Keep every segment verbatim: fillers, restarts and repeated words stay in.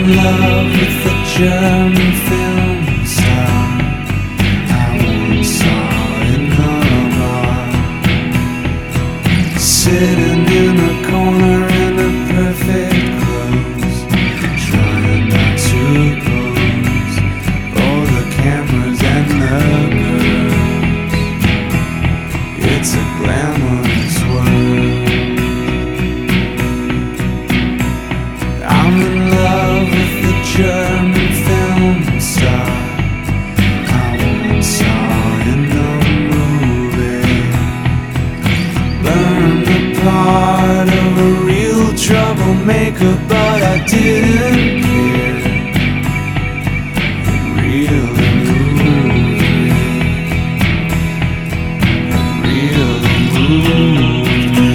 in love with the German film star I once saw in the bar, sitting in a corner in a perfect clothes, trying not to pose for the cameras and the girls. It's a glamorous world. I'm in love with the German film star I once saw in the movie, learned the part of a real troublemaker, but I didn't care. It really moved me. It really moved me.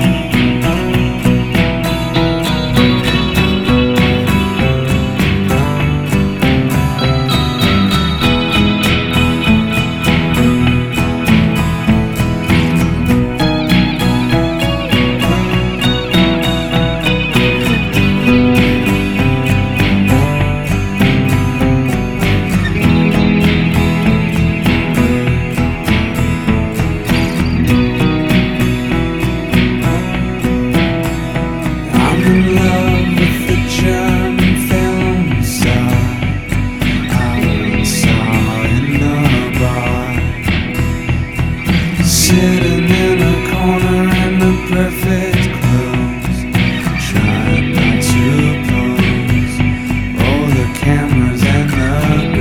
Sitting in a corner in the perfect clothes, trying not to pose for the cameras and the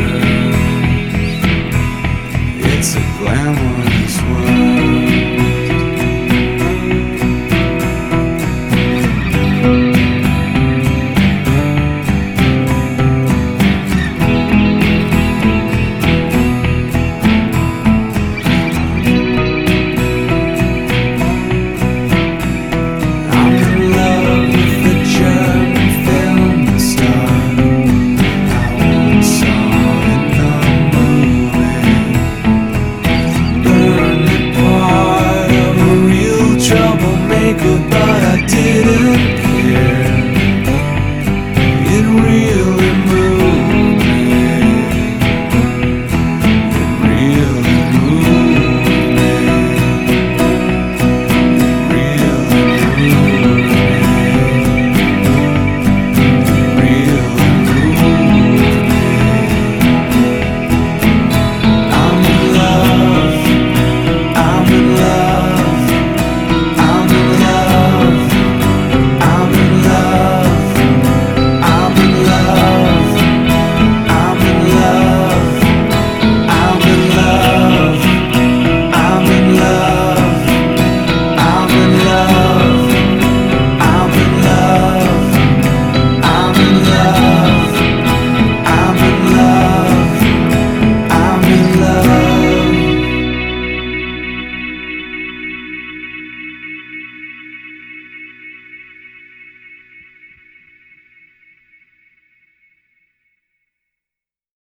girls. It's a glamorous world.